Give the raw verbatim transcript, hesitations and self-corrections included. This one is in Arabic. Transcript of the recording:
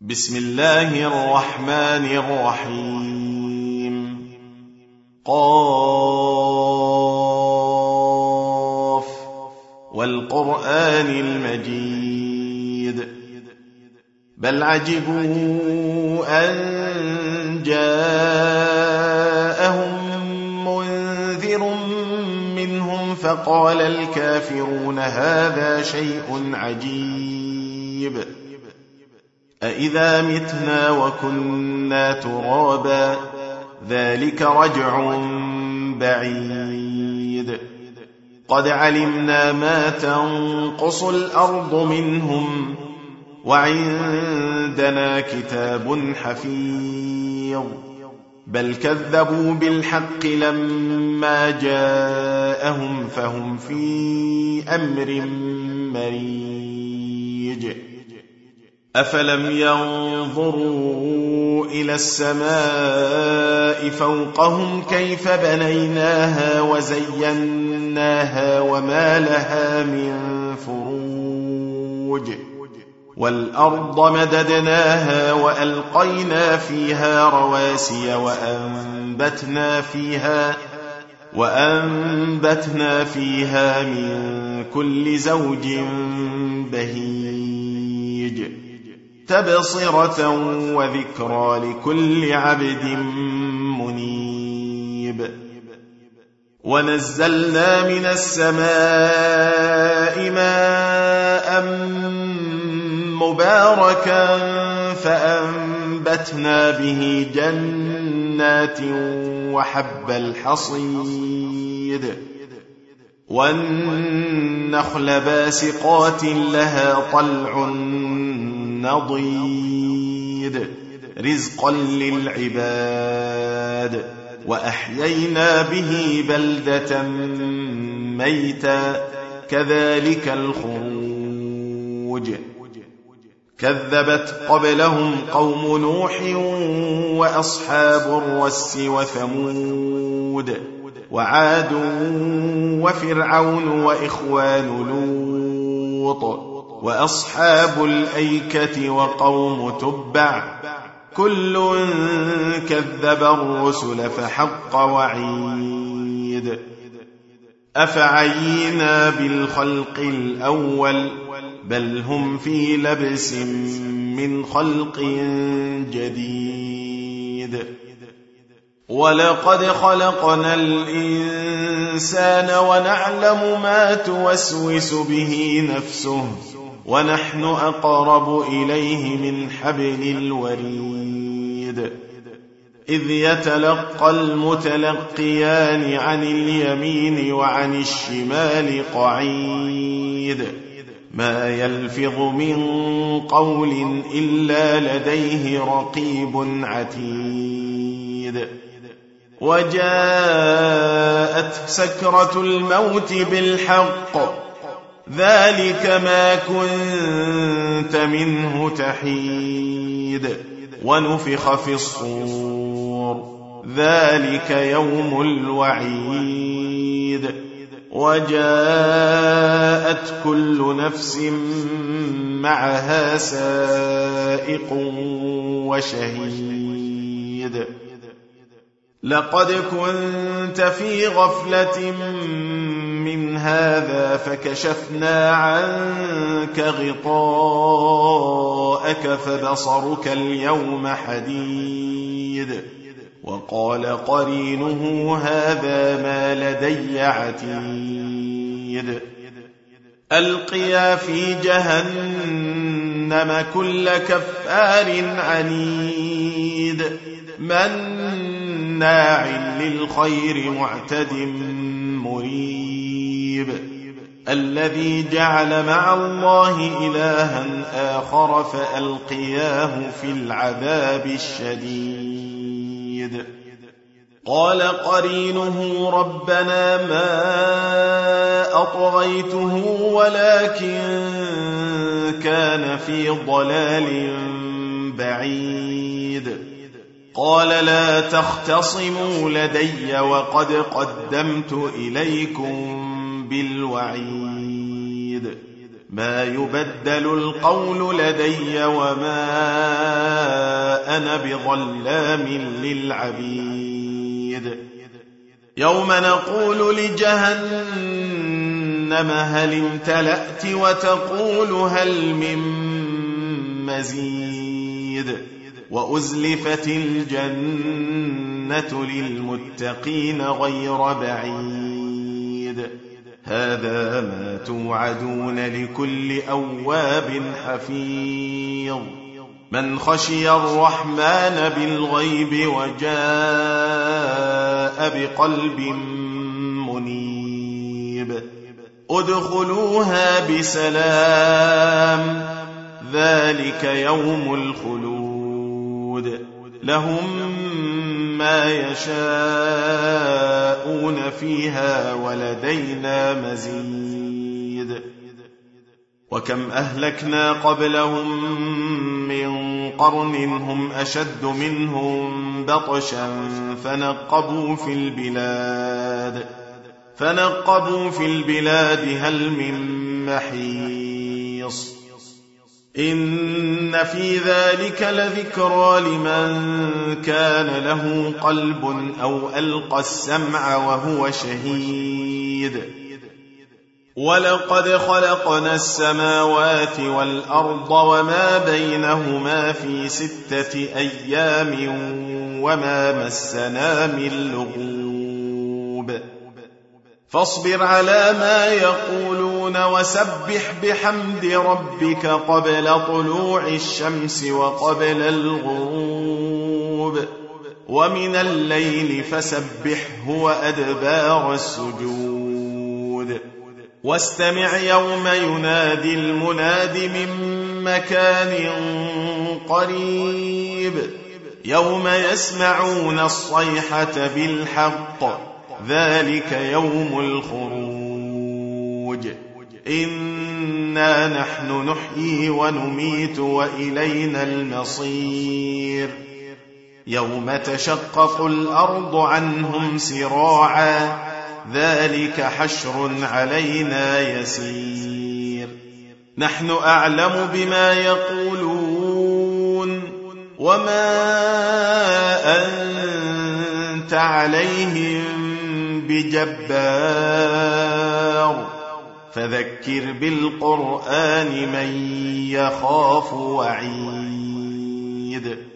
بسم الله الرحمن الرحيم. قاف والقرآن المجيد بل عجبوا أن جاءهم منذر منهم فقال الكافرون هذا شيء عجيب أإذا متنا وكنا ترابا ذلك رجع بعيد قد علمنا ما تنقص الأرض منهم وعندنا كتاب حفيظ بل كذبوا بالحق لما جاءهم فهم في أمر مريج أفلم ينظروا إلى السماء فوقهم كيف بنيناها وزيناها وما لها من فروج والأرض مددناها وألقينا فيها رواسي وأنبتنا فيها وأنبتنا فيها من كل زوج بهيج تبصرة وذكرى لكل عبد منيب ونزلنا من السماء ماء مباركا فأنبتنا به جنات وحب الحصيد والنخل باسقات لها طلع نضيد رزقا للعباد وأحيينا به بلدة ميتا كذلك الخروج كذبت قبلهم قوم نوح وأصحاب الرس وثمود وعاد وفرعون وإخوان لوط وأصحاب الأيكة وقوم تبع كل كذب الرسل فحق وعيد أفعينا بالخلق الأول بل هم في لبس من خلق جديد ولقد خلقنا الإنسان ونعلم ما توسوس به نفسه ونحن أقرب إليه من حبل الوريد إذ يتلقى المتلقيان عن اليمين وعن الشمال قعيد ما يلفظ من قول إلا لديه رقيب عتيد وجاءت سكرة الموت بالحق ذلك ما كنت منه تحيد ونفخ في الصور ذلك يوم الوعيد وجاءت كل نفس معها سائق وشهيد لقد كنت في غفلة من هذا فكشفنا عنك غطاءك فبصرك اليوم حديد وقال قرينه هذا ما لدي عتيد ألقيا في جهنم كل كفار عنيد مناع للخير معتد مريب الذي جعل مع الله إلها آخر فألقياه في العذاب الشديد قال قرينه ربنا ما أطغيته ولكن كان في ضلال بعيد قال لا تختصموا لدي وقد قدمت إليكم بالوعيد ما يبدل القول لدي وما أنا بظلام للعبيد يوم نقول لجهنم هل امتلأت وتقول هل من مزيد وأزلفت الجنة للمتقين غير بعيد هذا ما توعدون لكل أواب حفيظ من خشي الرحمن بالغيب وجاء بقلب منيب ادخلوها بسلام ذلك يوم الخلود لهم ما يشاءون فيها ولدينا مزيد وكم أهلكنا قبلهم من قرن هم أشد منهم بطشا فنقبوا في البلاد فنقبوا في البلاد هل من محيص إن في ذلك لذكرى لمن كان له قلب أو ألقى السمع وهو شهيد ولقد خلقنا السماوات والأرض وما بينهما في ستة أيام وما مسنا من لغوب فاصبر على ما يقولون وسبح بحمد ربك قبل طلوع الشمس وقبل الغروب ومن الليل فسبحه وأدبار السجود واستمع يوم ينادي المناد من مكان قريب يوم يسمعون الصيحة بالحق ذلك يوم الخروج إنا نحن نحيي ونميت وإلينا المصير يوم تشقق الأرض عنهم سراعا ذلك حشر علينا يسير نحن أعلم بما يقولون وما أنت عليهم بجبار فذكر بالقرآن من يخاف وعيد